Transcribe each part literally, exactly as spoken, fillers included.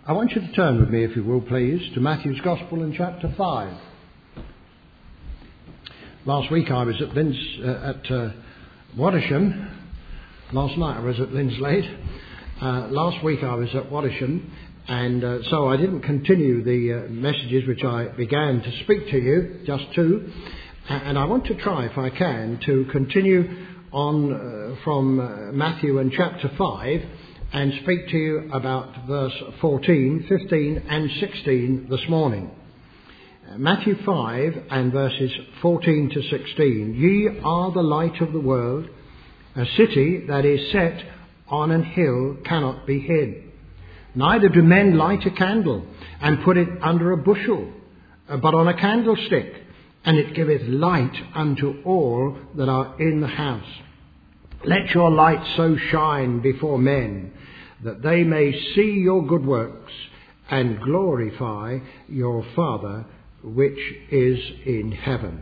I want you to turn with me, if you will, please, to Matthew's Gospel in chapter five. Last week I was at Lins, uh, at uh, Wadisham. Last night I was at Linslade. Uh, last week I was at Wadisham, and uh, so I didn't continue the uh, messages which I began to speak to you, just two. And I want to try, if I can, to continue on uh, from uh, Matthew and chapter five and speak to you about verse fourteen, fifteen and sixteen this morning. Uh, Matthew five and verses fourteen to sixteen. Ye are the light of the world. A city that is set on an hill cannot be hid. Neither do men light a candle and put it under a bushel, but on a candlestick, and it giveth light unto all that are in the house. Let your light so shine before men, that they may see your good works and glorify your Father which is in heaven.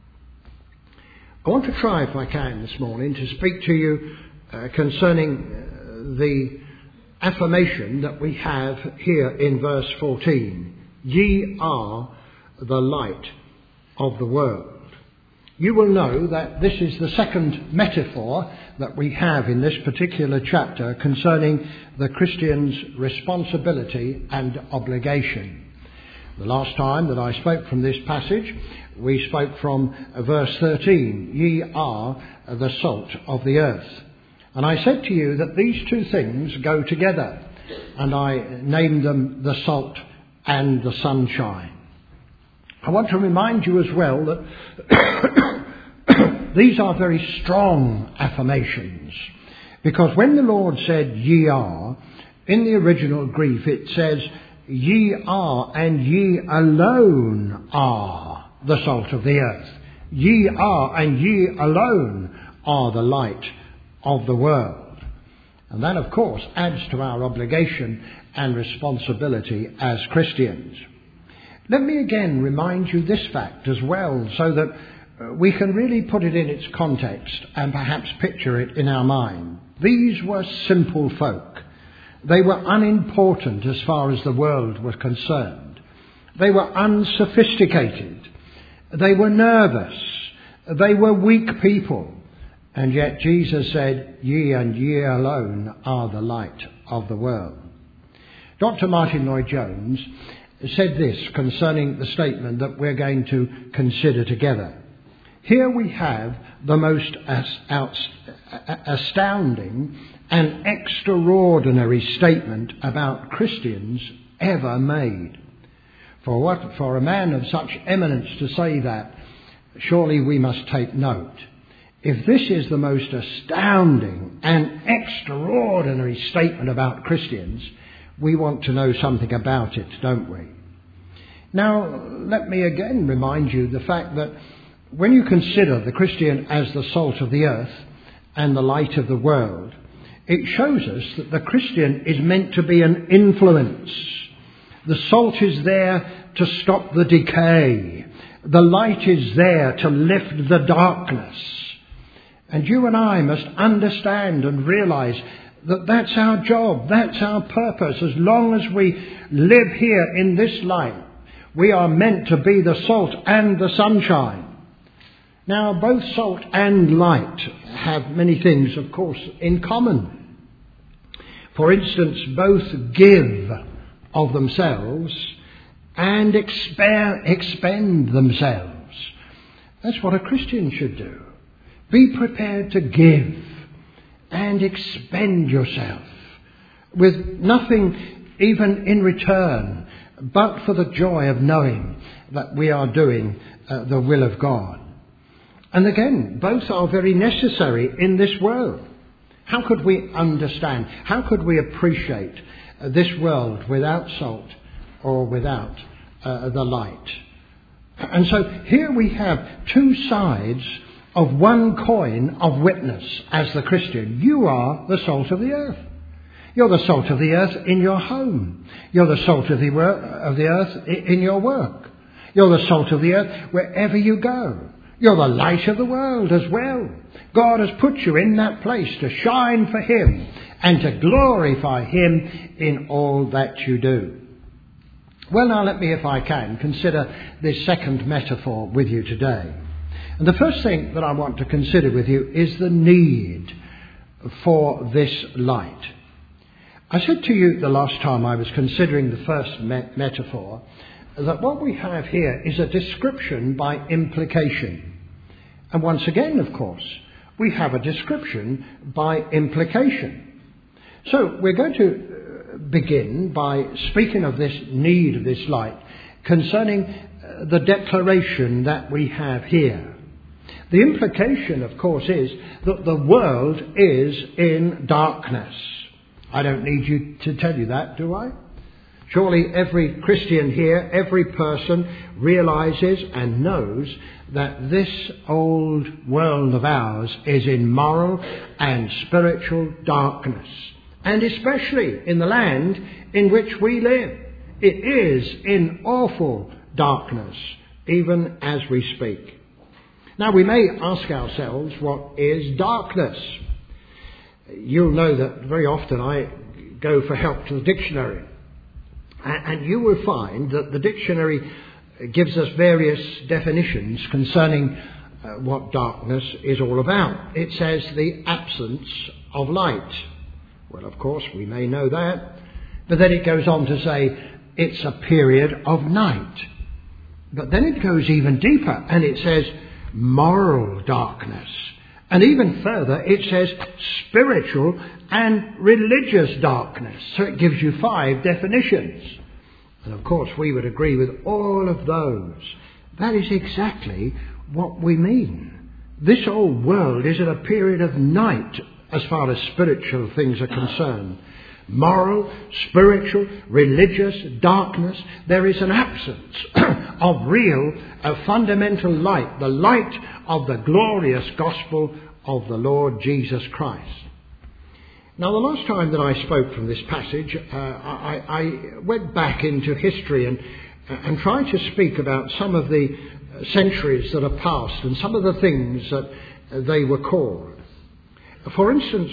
I want to try, if I can, this morning to speak to you uh, concerning uh, the affirmation that we have here in verse fourteen. Ye are the light of the world. You will know that this is the second metaphor that we have in this particular chapter concerning the Christian's responsibility and obligation. The last time that I spoke from this passage, we spoke from verse thirteen. Ye are the salt of the earth. And I said to you that these two things go together, and I named them the salt and the sunshine. I want to remind you as well that these are very strong affirmations, because when the Lord said ye are, in the original Greek it says ye are and ye alone are the salt of the earth. Ye are and ye alone are the light of the world. And that, of course, adds to our obligation and responsibility as Christians. Let me again remind you this fact as well, so that we can really put it in its context and perhaps picture it in our mind. These were simple folk. They were unimportant as far as the world was concerned. They were unsophisticated. They were nervous. They were weak people. And yet Jesus said, ye and ye alone are the light of the world. Doctor Martin Lloyd-Jones said this concerning the statement that we're going to consider together. Here we have the most astounding and extraordinary statement about Christians ever made. For what, for a man of such eminence to say that, surely we must take note. If this is the most astounding and extraordinary statement about Christians, we want to know something about it, don't we? Now, let me again remind you the fact that when you consider the Christian as the salt of the earth and the light of the world, it shows us that the Christian is meant to be an influence. The salt is there to stop the decay. The light is there to lift the darkness. And you and I must understand and realize that that's our job, that's our purpose. As long as we live here in this life, we are meant to be the salt and the sunshine. Now, both salt and light have many things, of course, in common. For instance, both give of themselves and exper- expend themselves. That's what a Christian should do. Be prepared to give and expend yourself with nothing even in return, but for the joy of knowing that we are doing uh, the will of God. And again, both are very necessary in this world. How could we understand, how could we appreciate uh, this world without salt or without uh, the light? And so here we have two sides of one coin of witness as the Christian. You are the salt of the earth. You're the salt of the earth in your home. You're the salt of the, wor- of the earth in your work. You're the salt of the earth wherever you go. You're the light of the world as well. God has put you in that place to shine for Him and to glorify him in all that you do. Well, now let me, if I can, consider this second metaphor with you today. And the first thing that I want to consider with you is the need for this light. I said to you the last time I was considering the first me- metaphor that what we have here is a description by implication. And once again, of course, we have a description by implication. So we're going to begin by speaking of this need of this light concerning the declaration that we have here. The implication, of course, is that the world is in darkness. I don't need you to tell you that, do I? Surely every Christian here, every person realizes and knows that this old world of ours is in moral and spiritual darkness. And especially in the land in which we live. It is in awful darkness, even as we speak. Now we may ask ourselves, what is darkness? You'll know that very often I go for help to the dictionary. And you will find that the dictionary gives us various definitions concerning uh, what darkness is all about. It says the absence of light. Well, of course, we may know that. But then it goes on to say it's a period of night. But then it goes even deeper and it says moral darkness. And even further, it says spiritual and religious darkness. So it gives you five definitions. And of course, we would agree with all of those. That is exactly what we mean. This old world is in a period of night as far as spiritual things are concerned. Moral, spiritual, religious darkness. There is an absence of real, uh, fundamental light, the light of the glorious gospel of the Lord Jesus Christ. Now, the last time that I spoke from this passage, uh, I, I went back into history and, and tried to speak about some of the centuries that are past and some of the things that they were called. For instance,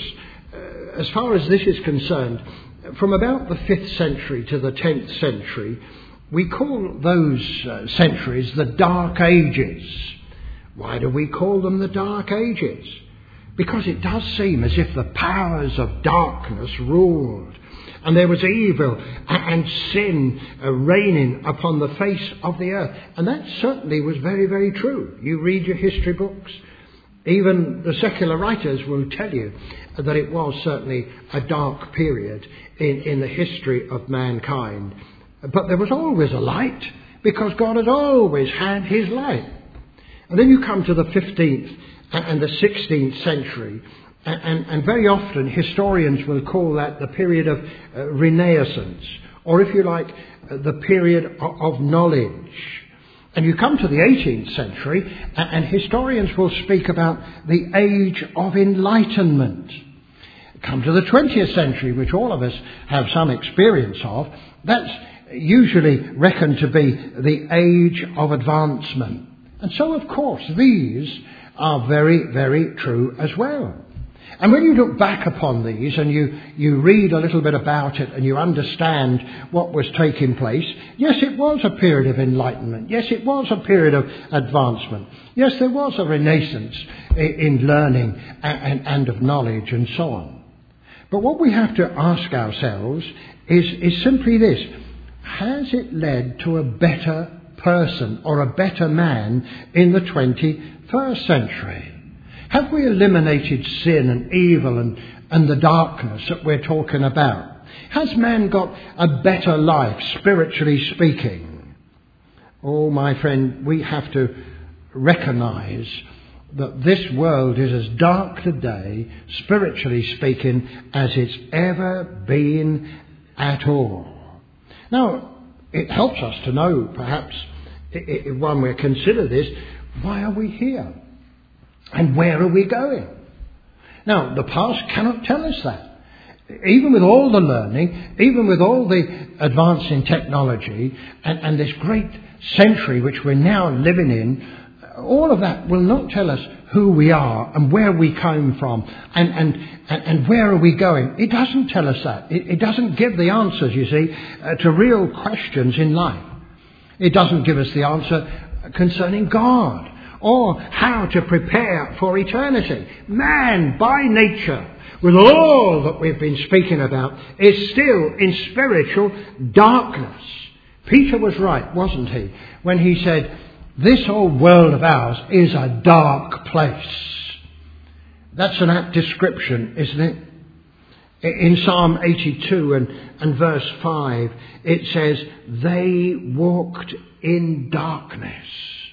as far as this is concerned, from about the fifth century to the tenth century, we call those uh, centuries the Dark Ages. Why do we call them the Dark Ages? Because it does seem as if the powers of darkness ruled, and there was evil and sin uh, reigning upon the face of the earth. And that certainly was very, very true. You read your history books. Even the secular writers will tell you that it was certainly a dark period in, in the history of mankind. But there was always a light, because God had always had his light. And then you come to the fifteenth and the sixteenth century, and, and very often historians will call that the period of uh, Renaissance, or if you like, uh, the period of, of knowledge. And you come to the eighteenth century, and historians will speak about the age of enlightenment. Come to the twentieth century, which all of us have some experience of. That's usually reckoned to be the age of advancement. And so, of course, these are very, very true as well. And when you look back upon these and you, you read a little bit about it and you understand what was taking place, yes, it was a period of enlightenment. Yes, it was a period of advancement. Yes, there was a renaissance in learning and, and of knowledge and so on. But what we have to ask ourselves is, is simply this. Has it led to a better person or a better man in the twenty-first century? Have we eliminated sin and evil and, and the darkness that we're talking about? Has man got a better life, spiritually speaking? Oh, my friend, we have to recognize that this world is as dark today, spiritually speaking, as it's ever been at all. Now, it helps us to know, perhaps, when we consider this, why are we here? And where are we going? Now, the past cannot tell us that. Even with all the learning, even with all the advance in technology, and, and this great century which we're now living in, uh, all of that will not tell us who we are and where we came from and, and, and, and where are we going. It doesn't tell us that. It, it doesn't give the answers, you see, uh, to real questions in life. It doesn't give us the answer concerning God or how to prepare for eternity. Man, by nature, with all that we've been speaking about, is still in spiritual darkness. Peter was right, wasn't he, when he said, this old world of ours is a dark place. That's an apt description, isn't it? In Psalm eighty-two and, and verse five, it says, they walked in darkness.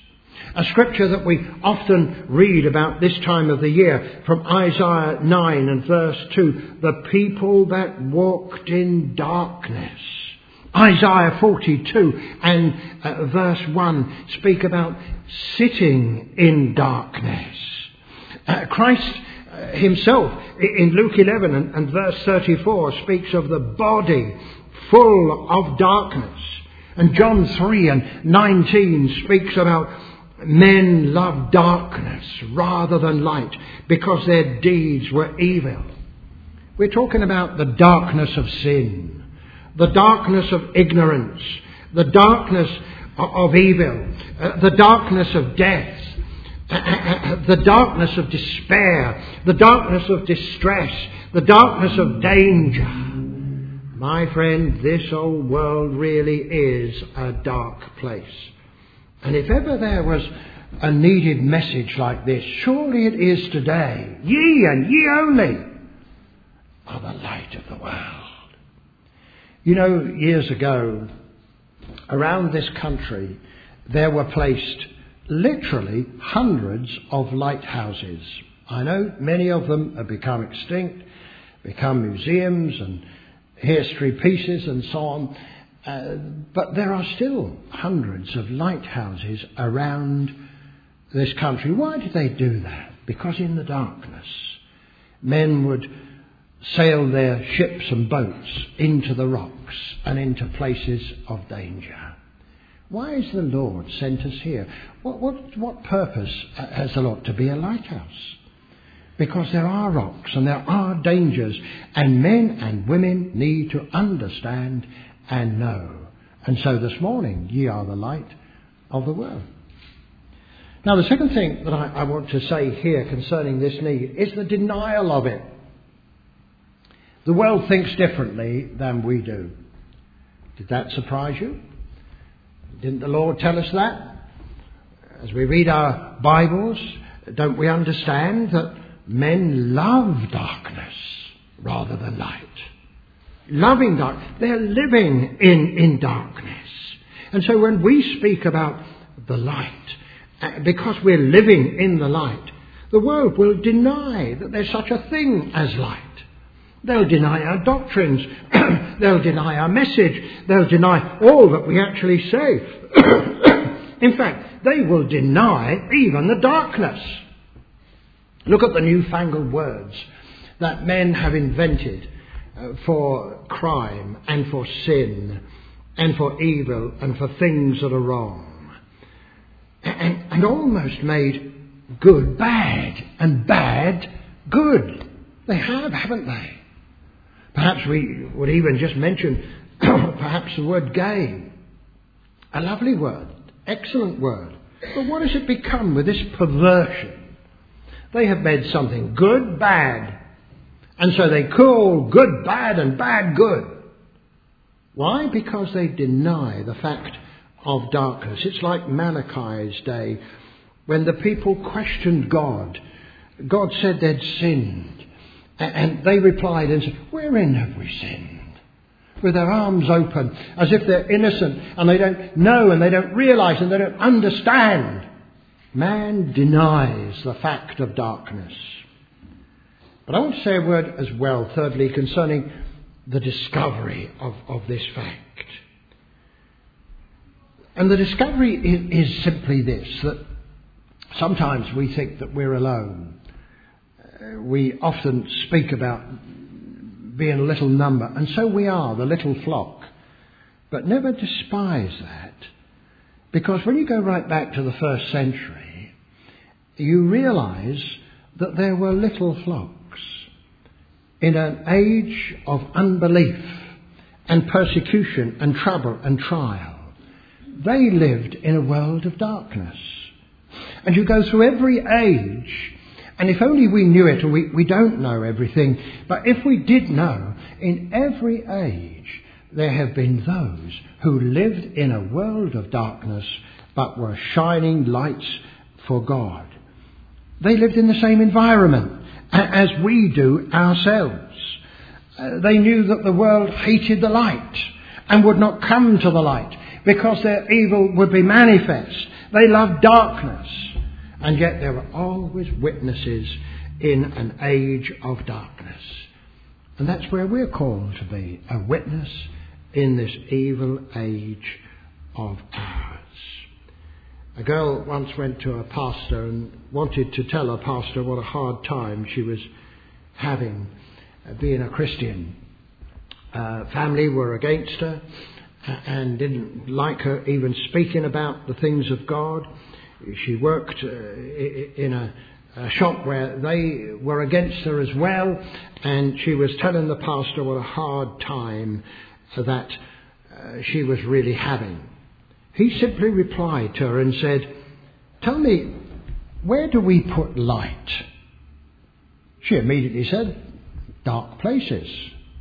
A scripture that we often read about this time of the year from Isaiah nine and verse two, the people that walked in darkness. Isaiah forty-two and uh, verse one speak about sitting in darkness. Uh, Christ uh, himself in Luke eleven and, and verse thirty-four speaks of the body full of darkness. And John three and nineteen speaks about men love darkness rather than light because their deeds were evil. We're talking about the darkness of sin, the darkness of ignorance, the darkness of evil, uh, the darkness of death, uh, uh, the darkness of despair, the darkness of distress, the darkness of danger. My friend, this old world really is a dark place. And if ever there was a needed message like this, surely it is today. Ye and ye only are the light of the world. You know, years ago, around this country, there were placed literally hundreds of lighthouses. I know many of them have become extinct, become museums and history pieces and so on. Uh, but there are still hundreds of lighthouses around this country. Why did they do that? Because in the darkness, men would sail their ships and boats into the rocks and into places of danger. Why has the Lord sent us here? What, what, what purpose has the Lord? To be a lighthouse. Because there are rocks and there are dangers, and men and women need to understand and know. And so this morning, ye are the light of the world. Now, the second thing that I, I want to say here concerning this need is the denial of it. The world thinks differently than we do. Did that surprise you? Didn't the Lord tell us that? As we read our Bibles, don't we understand that men love darkness rather than light? Loving dark, they're living in, in darkness. And so when we speak about the light, because we're living in the light, the world will deny that there's such a thing as light. They'll deny our doctrines. They'll deny our message. They'll deny all that we actually say. In fact, they will deny even the darkness. Look at the newfangled words that men have invented uh, for crime and for sin and for evil and for things that are wrong. And, and almost made good bad and bad good. They have, haven't they? Perhaps we would even just mention perhaps the word gay. A lovely word, excellent word. But what has it become with this perversion? They have made something good bad. And so they call good bad and bad good. Why? Because they deny the fact of darkness. It's like Malachi's day when the people questioned God. God said they'd sinned. And they replied and said, wherein have we sinned? With their arms open, as if they're innocent, and they don't know and they don't realise and they don't understand. Man denies the fact of darkness. But I want to say a word as well, thirdly, concerning the discovery of, of this fact. And the discovery is, is simply this, that sometimes we think that we're alone. Uh, we often speak about being a little number, and so we are, the little flock. But never despise that, because when you go right back to the first century, you realise that there were little flocks in an age of unbelief and persecution and trouble and trial. They lived in a world of darkness. And you go through every age, and if only we knew it, or we, we don't know everything, but if we did know, in every age there have been those who lived in a world of darkness but were shining lights for God. They lived in the same environment as we do ourselves. Uh, they knew that the world hated the light and would not come to the light because their evil would be manifest. They loved darkness, and yet there were always witnesses in an age of darkness. And that's where we're called to be, a witness in this evil age of ours. A girl once went to a pastor and wanted to tell her pastor what a hard time she was having uh, being a Christian. Uh, family were against her and didn't like her even speaking about the things of God. She worked uh, in a, a shop where they were against her as well, and she was telling the pastor what a hard time that uh, she was really having. He simply replied to her and said, "Tell me, where do we put light?" She immediately said, "Dark places."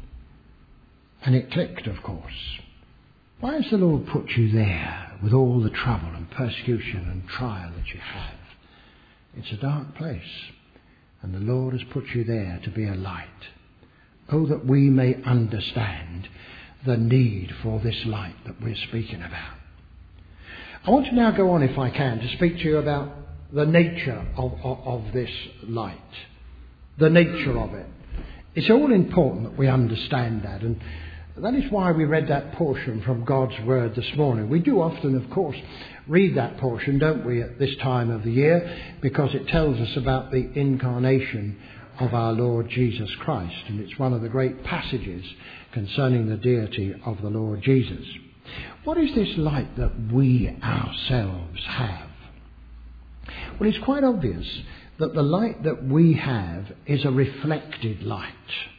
And it clicked, of course. Why has the Lord put you there with all the trouble and persecution and trial that you have? It's a dark place, and the Lord has put you there to be a light. Oh, that we may understand the need for this light that we're speaking about. I want to now go on, if I can, to speak to you about the nature of, of, of this light. The nature of it. It's all important that we understand that, and that is why we read that portion from God's Word this morning. We do often, of course, read that portion, don't we, at this time of the year, because it tells us about the incarnation of our Lord Jesus Christ, and it's one of the great passages concerning the deity of the Lord Jesus. What is this light that we ourselves have? Well, it's quite obvious that the light that we have is a reflected light.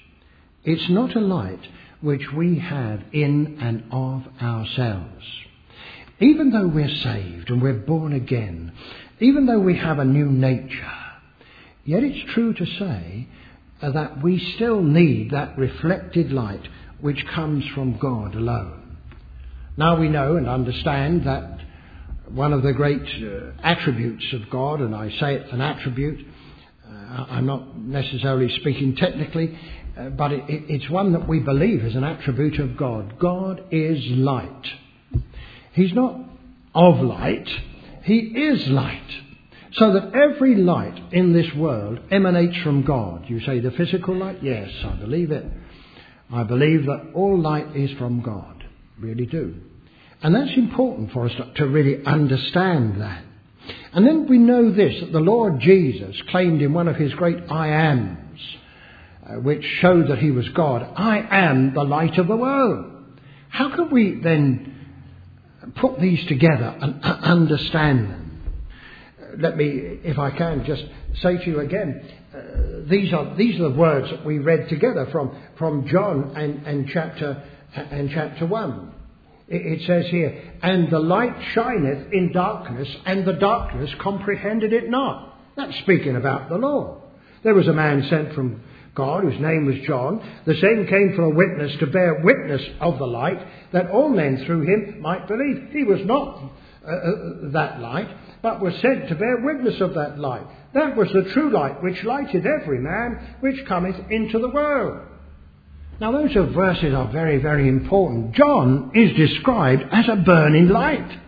It's not a light which we have in and of ourselves. Even though we're saved and we're born again, even though we have a new nature, yet it's true to say that we still need that reflected light which comes from God alone. Now we know and understand that one of the great uh, attributes of God, and I say it an attribute, uh, I'm not necessarily speaking technically, uh, but it, it, it's one that we believe is an attribute of God. God is light. He's not of light, He is light. So that every light in this world emanates from God. You say the physical light? Yes, I believe it. I believe that all light is from God. Really do. And that's important for us to, to really understand that. And then we know this, that the Lord Jesus claimed in one of his great I ams, uh, which showed that he was God, "I am the light of the world." How can we then put these together and uh, understand them? Uh, let me, if I can, just say to you again, uh, these are these are the words that we read together from, from John and, and chapter and chapter one. It says here, "And the light shineth in darkness, and the darkness comprehended it not." That's speaking about the Lord. There was a man sent from God whose name was John. The same came for a witness to bear witness of the light, that all men through him might believe. He was not uh, uh, that light, but was sent to bear witness of that light. That was the true light, which lighteth every man which cometh into the world. Now those verses are very, very important. John is described as a burning light.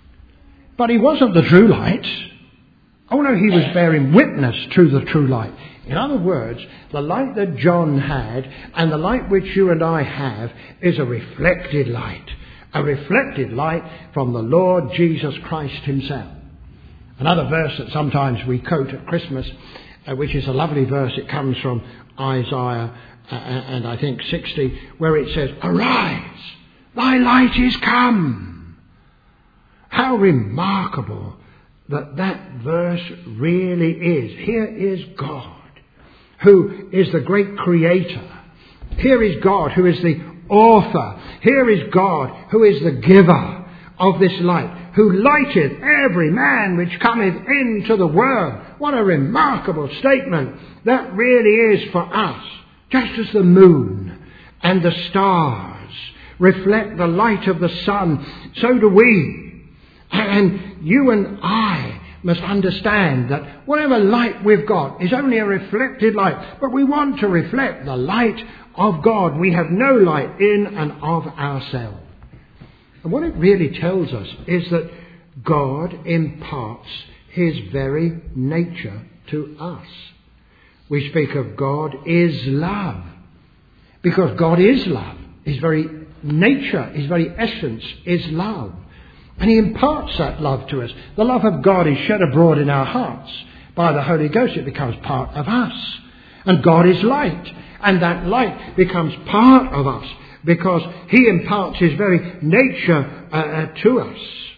But he wasn't the true light. Oh no, he was bearing witness to the true light. In other words, the light that John had and the light which you and I have is a reflected light. A reflected light from the Lord Jesus Christ himself. Another verse that sometimes we quote at Christmas, uh, which is a lovely verse, it comes from Isaiah Uh, and I think sixty, where it says, "Arise, thy light is come." How remarkable that that verse really is. Here is God, who is the great creator. Here is God, who is the author. Here is God, who is the giver of this light, who lighteth every man which cometh into the world. What a remarkable statement that really is for us. Just as the moon and the stars reflect the light of the sun, so do we. And you and I must understand that whatever light we've got is only a reflected light. But we want to reflect the light of God. We have no light in and of ourselves. And what it really tells us is that God imparts his very nature to us. We speak of God is love, because God is love. His very nature, his very essence is love. And he imparts that love to us. The love of God is shed abroad in our hearts by the Holy Ghost. It becomes part of us. And God is light. And that light becomes part of us because he imparts his very nature uh, to us.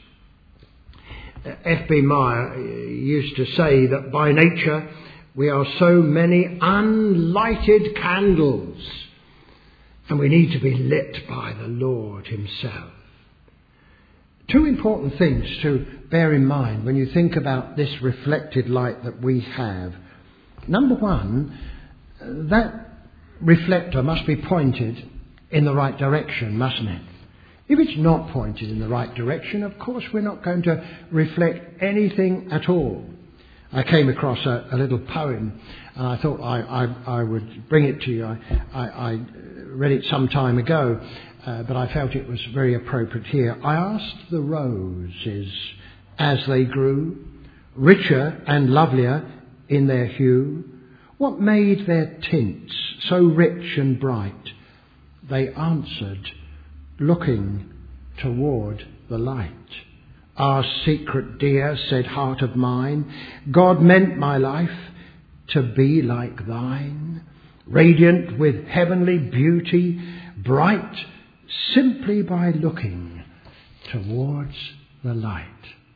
F B Meyer used to say that by nature we are so many unlighted candles, and we need to be lit by the Lord himself. Two important things to bear in mind when you think about this reflected light that we have. Number one, that reflector must be pointed in the right direction, mustn't it? If it's not pointed in the right direction, of course we're not going to reflect anything at all. I came across a, a little poem, and I thought I, I, I would bring it to you. I, I, I read it some time ago, uh, but I felt it was very appropriate here. I asked the roses as they grew, richer and lovelier in their hue, what made their tints so rich and bright? They answered, looking toward the light. Our secret dear, said heart of mine, God meant my life to be like thine, radiant with heavenly beauty, bright simply by looking towards the light.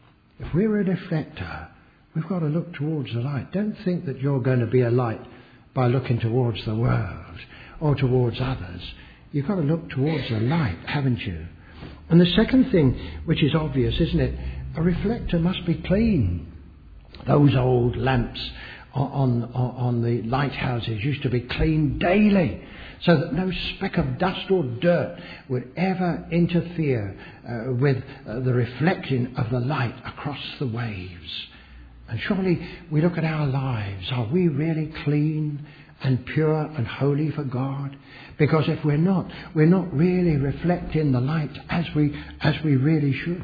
If we're a reflector, we've got to look towards the light. Don't think that you're going to be a light by looking towards the world or towards others. You've got to look towards the light, haven't you? And the second thing, which is obvious, isn't it? A reflector must be clean. Those old lamps on, on, on the lighthouses used to be cleaned daily, so that no speck of dust or dirt would ever interfere uh, with uh, the reflecting of the light across the waves. And surely we look at our lives. Are we really clean and pure and holy for God? Because if we're not, we're not really reflecting the light as we as we really should.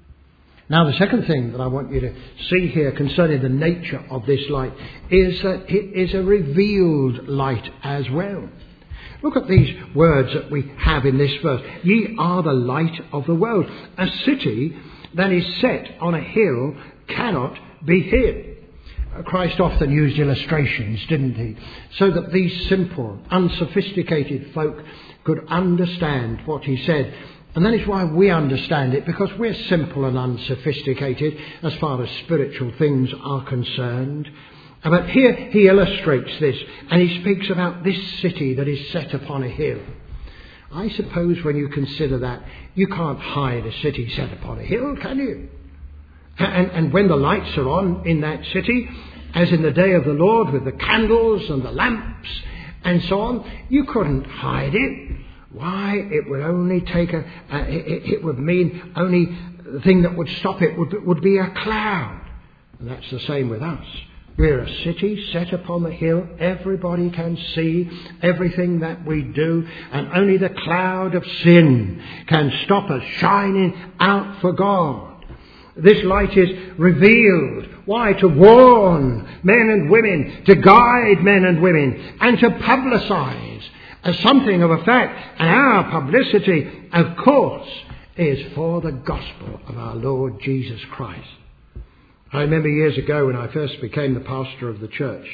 Now, the second thing that I want you to see here concerning the nature of this light is that it is a revealed light as well. Look at these words that we have in this verse. Ye are the light of the world. A city that is set on a hill cannot be hid. Christ often used illustrations, didn't he? So that these simple, unsophisticated folk could understand what he said. And that is why we understand it, because we're simple and unsophisticated as far as spiritual things are concerned. But here he illustrates this, and he speaks about this city that is set upon a hill. I suppose when you consider that, you can't hide a city set upon a hill, can you? And, and when the lights are on in that city, as in the day of the Lord with the candles and the lamps and so on, you couldn't hide it. Why? It would only take a, uh, it, it would mean only the thing that would stop it would, would be a cloud. And that's the same with us. We're a city set upon the hill. Everybody can see everything that we do, and only the cloud of sin can stop us shining out for God. This light is revealed. Why? To warn men and women, to guide men and women, and to publicise as something of a fact. And our publicity, of course, is for the gospel of our Lord Jesus Christ. I remember years ago when I first became the pastor of the church,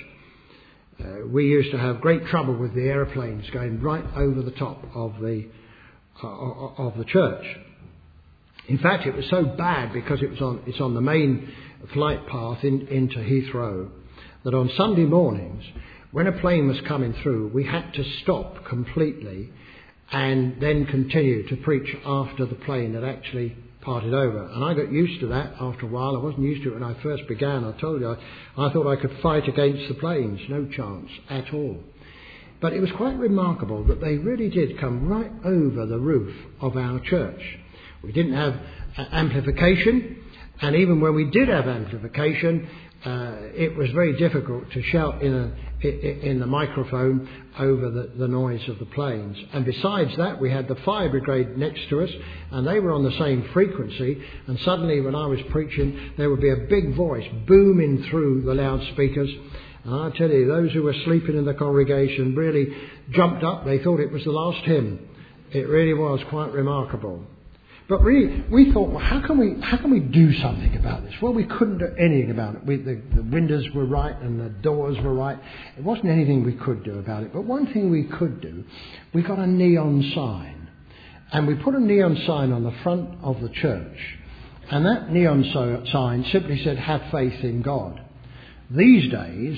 uh, we used to have great trouble with the aeroplanes going right over the top of the uh, of the church. In fact, it was so bad because it was on, it's on the main flight path in, into Heathrow that on Sunday mornings, when a plane was coming through, we had to stop completely and then continue to preach after the plane had actually parted over. And I got used to that after a while. I wasn't used to it when I first began. I told you, I, I thought I could fight against the planes. No chance at all. But it was quite remarkable that they really did come right over the roof of our church. We didn't have uh, amplification, and even when we did have amplification, uh, it was very difficult to shout in a in the microphone over the, the noise of the planes. And besides that, we had the fire brigade next to us, and they were on the same frequency, and suddenly when I was preaching, there would be a big voice booming through the loudspeakers. And I tell you, those who were sleeping in the congregation really jumped up. They thought it was the last hymn. It really was quite remarkable. But really, we thought, well, how can we how can we do something about this? Well, we couldn't do anything about it. We, the, the windows were right and the doors were right. It wasn't anything we could do about it. But one thing we could do, we got a neon sign. And we put a neon sign on the front of the church. And that neon so, sign simply said, have faith in God. These days,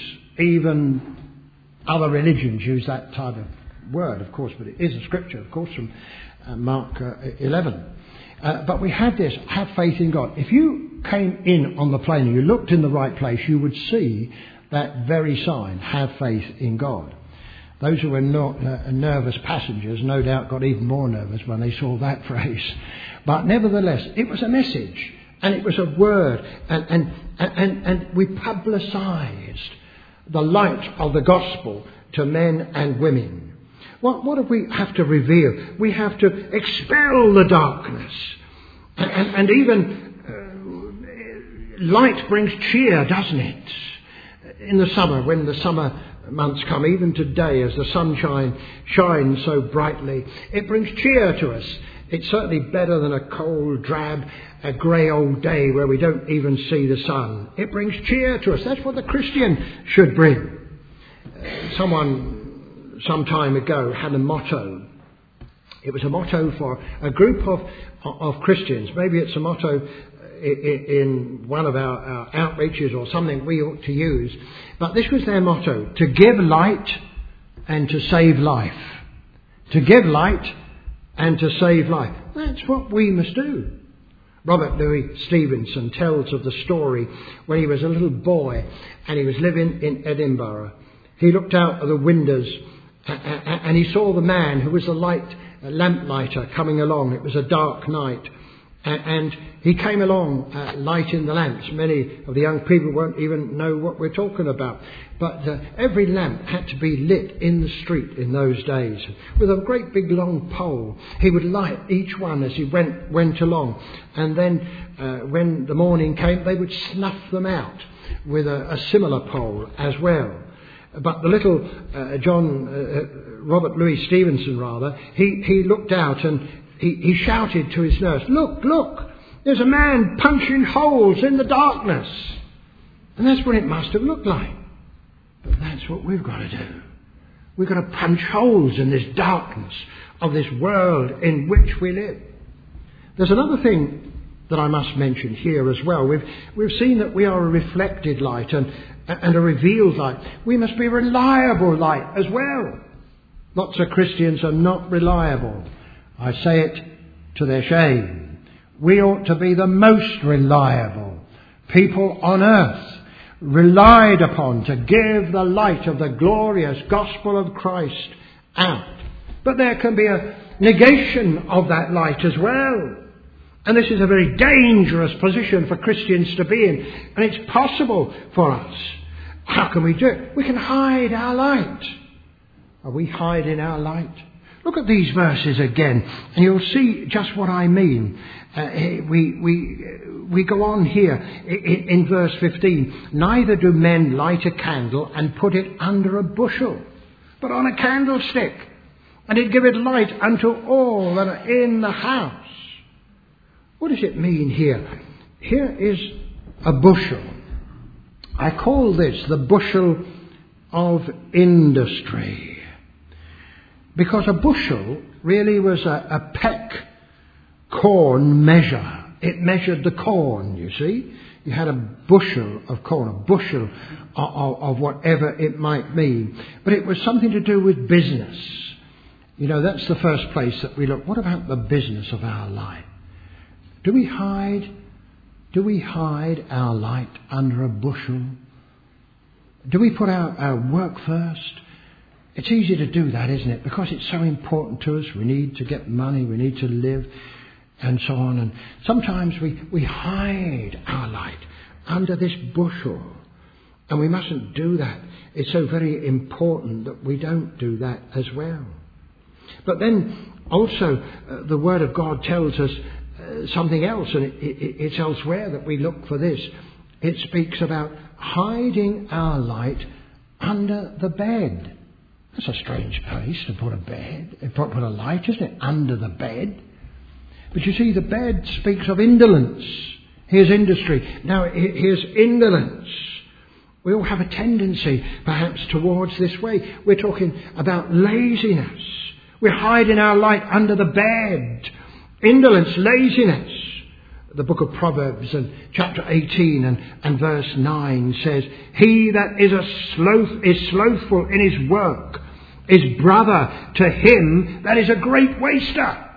even other religions use that type of word, of course, but it is a scripture, of course, from uh, Mark uh, eleven. Uh, but we had this, have faith in God. If you came in on the plane and you looked in the right place, you would see that very sign, have faith in God. Those who were not uh, nervous passengers no doubt got even more nervous when they saw that phrase. But nevertheless, it was a message and it was a word, and, and, and, and we publicised the light of the gospel to men and women. What, what do we have to reveal? We have to expel the darkness. And, and, and even uh, light brings cheer, doesn't it? In the summer, when the summer months come, even today as the sunshine shines so brightly, it brings cheer to us. It's certainly better than a cold, drab, a grey old day where we don't even see the sun. It brings cheer to us. That's what the Christian should bring. Uh, someone some time ago had a motto. It was a motto for a group of of Christians. Maybe it's a motto in, in one of our, our outreaches or something we ought to use. But this was their motto: to give light and to save life. To give light and to save life. That's what we must do. Robert Louis Stevenson tells of the story when he was a little boy and he was living in Edinburgh. He looked out of the windows and he saw the man who was the light lamplighter coming along. It was a dark night. And he came along uh, lighting the lamps. Many of the young people won't even know what we're talking about. But uh, every lamp had to be lit in the street in those days. With a great big long pole, he would light each one as he went went along. And then uh, when the morning came, they would snuff them out with a, a similar pole as well. But the little uh, John, uh, Robert Louis Stevenson rather, he, he looked out and he, he shouted to his nurse, look, look, there's a man punching holes in the darkness. And that's what it must have looked like. But that's what we've got to do. We've got to punch holes in this darkness of this world in which we live. There's another thing that I must mention here as well. We've, we've seen that we are a reflected light and, and a revealed light. We must be reliable light as well. Lots of Christians are not reliable. I say it to their shame. We ought to be the most reliable people on earth, relied upon to give the light of the glorious gospel of Christ out. But there can be a negation of that light as well. And this is a very dangerous position for Christians to be in. And it's possible for us. How can we do it? We can hide our light. Are we hiding our light? Look at these verses again, and you'll see just what I mean. Uh, we we we go on here in, in verse fifteen. Neither do men light a candle and put it under a bushel, but on a candlestick, and it giveth light unto all that are in the house. What does it mean here? Here is a bushel. I call this the bushel of industry. Because a bushel really was a, a peck corn measure. It measured the corn, you see. You had a bushel of corn, a bushel of, of, of whatever it might mean. But it was something to do with business. You know, that's the first place that we look. What about the business of our life? Do we hide, do we hide our light under a bushel? Do we put our, our work first? It's easy to do that, isn't it? Because it's so important to us. We need to get money, we need to live, and so on. And sometimes we, we hide our light under this bushel. And we mustn't do that. It's so very important that we don't do that as well. But then also uh, the Word of God tells us uh, something else, and it, it, it's elsewhere that we look for this. It speaks about hiding our light under the bed. That's a strange place to put a bed, put a light, isn't it? Under the bed. But you see, the bed speaks of indolence. Here's industry. Now, here's indolence. We all have a tendency, perhaps, towards this way. We're talking about laziness. We're hiding our light under the bed. Indolence, laziness. The book of Proverbs and chapter eighteen and, and verse nine says, he that is a sloth is slothful in his work is brother to him that is a great waster.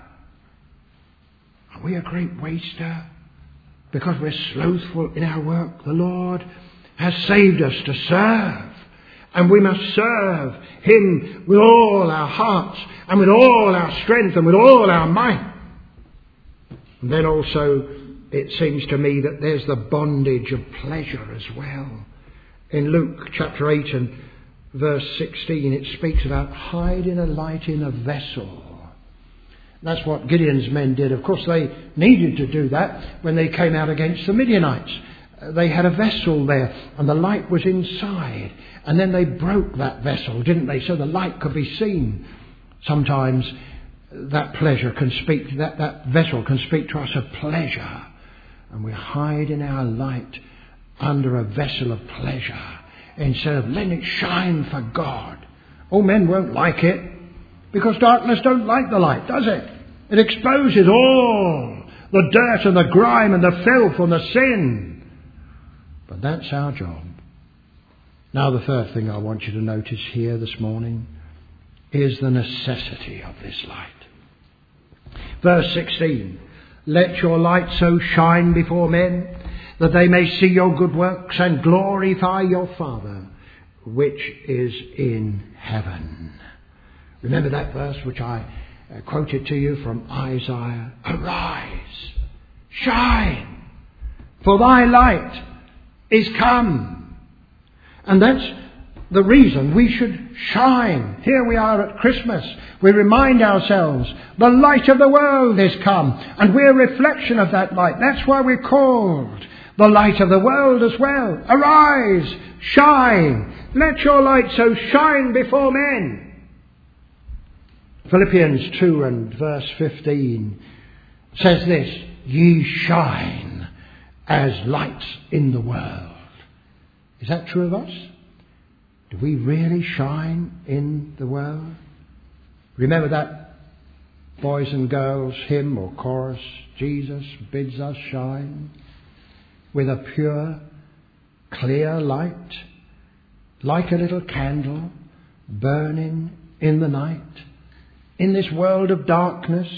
Are we a great waster? Because we're slothful in our work. The Lord has saved us to serve. And we must serve him with all our hearts and with all our strength and with all our might. And then also, it seems to me that there's the bondage of pleasure as well. In Luke chapter eight and verse sixteen, it speaks about hiding a light in a vessel. That's what Gideon's men did. Of course, they needed to do that when they came out against the Midianites. They had a vessel there and the light was inside. And then they broke that vessel, didn't they? So the light could be seen. Sometimes that pleasure can speak, that, that vessel can speak to us of pleasure. And we're hiding our light under a vessel of pleasure instead of letting it shine for God. Oh, men won't like it because darkness don't like the light, does it? It exposes all the dirt and the grime and the filth and the sin. But that's our job. Now, the third thing I want you to notice here this morning is the necessity of this light. Verse sixteen. Let your light so shine before men that they may see your good works and glorify your Father which is in heaven. Remember that verse which I uh, quoted to you from Isaiah. Arise, shine, for thy light is come. And that's the reason we should shine. Here we are at Christmas. We remind ourselves the light of the world is come. And we're a reflection of that light. That's why we're called the light of the world as well. Arise, shine. Let your light so shine before men. Philippians two and verse fifteen says this, ye shine as lights in the world. Is that true of us? Do we really shine in the world? Remember that boys and girls hymn or chorus, Jesus bids us shine with a pure, clear light, like a little candle burning in the night. In this world of darkness,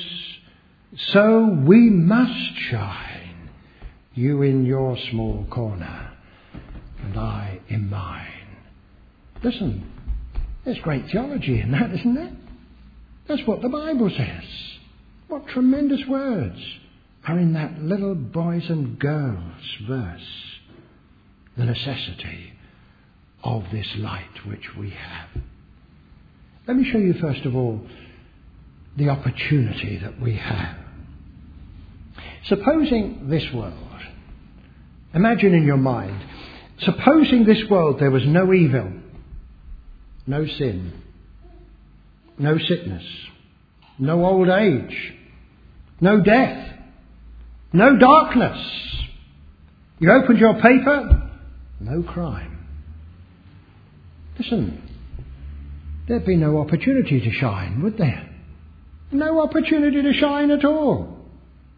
so we must shine, you in your small corner and I in mine. Listen, there's great theology in that, isn't there? That's what the Bible says. What tremendous words are in that little boys and girls verse. The necessity of this light which we have. Let me show you first of all the opportunity that we have. Supposing this world, imagine in your mind, supposing this world there was no evil, no sin, no sickness, no old age, no death, no darkness. You opened your paper, no crime. Listen, there'd be no opportunity to shine, would there? No opportunity to shine at all.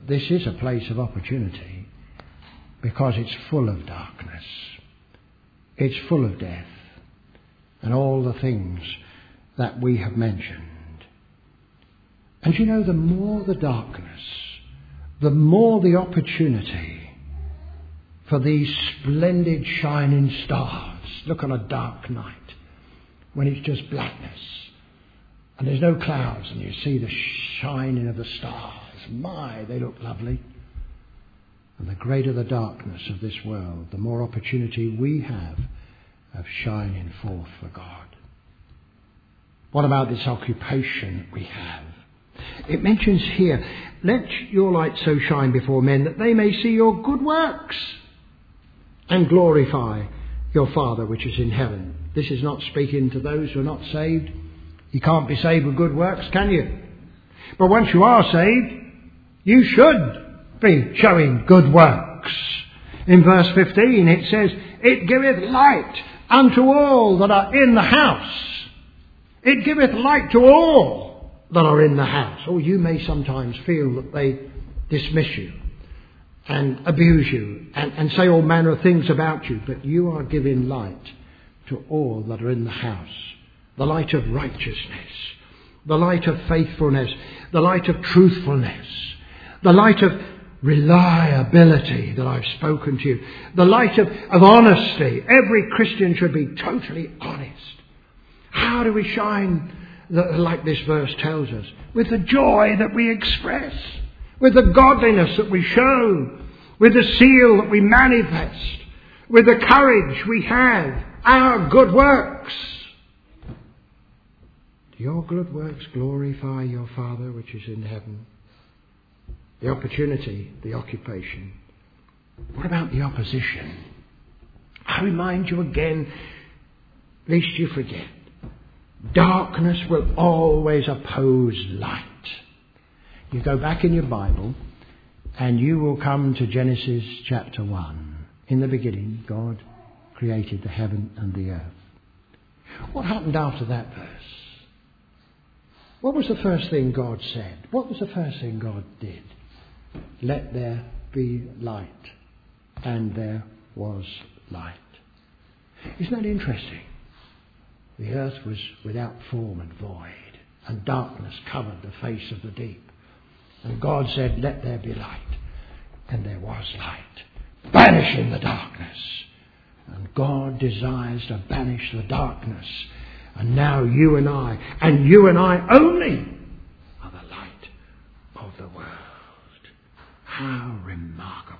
that this is a place of opportunity because it's full of darkness. It's full of death and all the things that we have mentioned. And you know, the more the darkness, the more the opportunity for these splendid shining stars. Look on a dark night when it's just blackness and there's no clouds and you see the shining of the stars. My, they look lovely. And the greater the darkness of this world, the more opportunity we have of shining forth for God. What about this occupation we have? It mentions here, let your light so shine before men that they may see your good works and glorify your Father which is in heaven. This is not speaking to those who are not saved. You can't be saved with good works, can you? But once you are saved, you should be showing good works. In verse fifteen it says, it giveth light unto all that are in the house. It giveth light to all that are in the house. Or you may sometimes feel that they dismiss you and abuse you and, and say all manner of things about you, but you are giving light to all that are in the house. The light of righteousness, the light of faithfulness, the light of truthfulness, the light of reliability that I've spoken to you, the light of, of honesty. Every Christian should be totally honest. How do we shine, the, like this verse tells us? With the joy that we express, with the godliness that we show, with the zeal that we manifest, with the courage we have, our good works. Do your good works glorify your Father which is in heaven? The opportunity, the occupation. What about the opposition? I remind you again, lest you forget, darkness will always oppose light. You go back in your Bible and you will come to Genesis chapter one. In the beginning, God created the heaven and the earth. What happened after that verse? What was the first thing God said? What was the first thing God did? Let there be light. And there was light. Isn't that interesting? The earth was without form and void, and darkness covered the face of the deep. And God said, let there be light. And there was light, banishing the darkness. And God desires to banish the darkness. And now you and I, and you and I only, are the light of the world. How remarkable.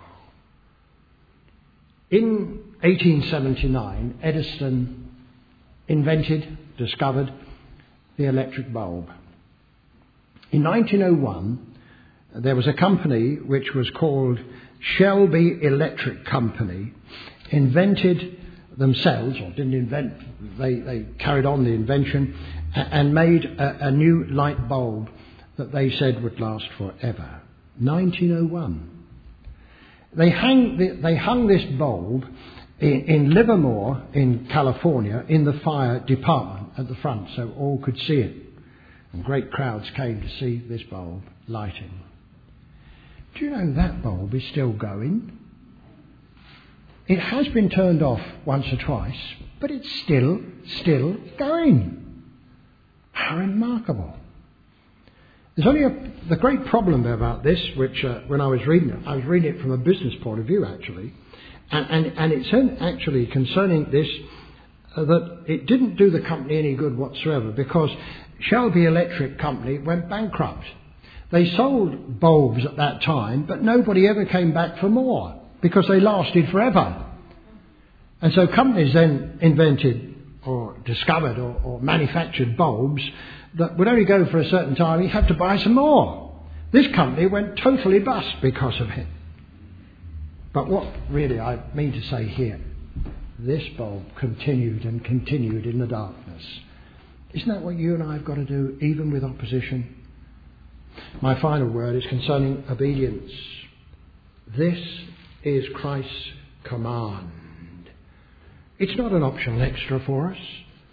In eighteen seventy-nine, Edison invented, discovered the electric bulb. In nineteen oh one, there was a company which was called Shelby Electric Company, invented themselves, or didn't invent, they, they carried on the invention and made a, a new light bulb that they said would last forever. nineteen oh one. They hung, they hung this bulb in, in Livermore, in California, in the fire department at the front, so all could see it. And great crowds came to see this bulb lighting. Do you know that bulb is still going? It has been turned off once or twice, but it's still, still going. How remarkable. There's only a, the great problem about this, which uh, when I was reading it, I was reading it from a business point of view actually, and, and, and it's actually concerning this, uh, that it didn't do the company any good whatsoever, because Shelby Electric Company went bankrupt. They sold bulbs at that time, but nobody ever came back for more, because they lasted forever. And so companies then invented or discovered or, or manufactured bulbs that would only go for a certain time. You have to buy some more. This company went totally bust because of it. But what really I mean to say here, this bulb continued and continued in the darkness. Isn't that what you and I have got to do, even with opposition? My final word is concerning obedience. This is Christ's command. It's not an optional extra for us.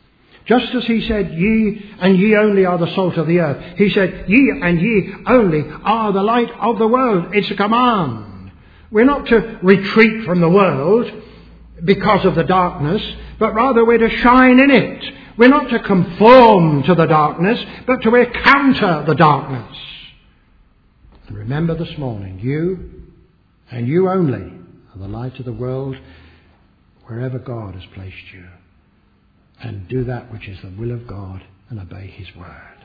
Just as he said, ye and ye only are the salt of the earth. He said, ye and ye only are the light of the world. It's a command. We're not to retreat from the world because of the darkness, but rather we're to shine in it. We're not to conform to the darkness, but to encounter the darkness. And remember this morning, you and you only are the light of the world wherever God has placed you. And do that which is the will of God and obey his word.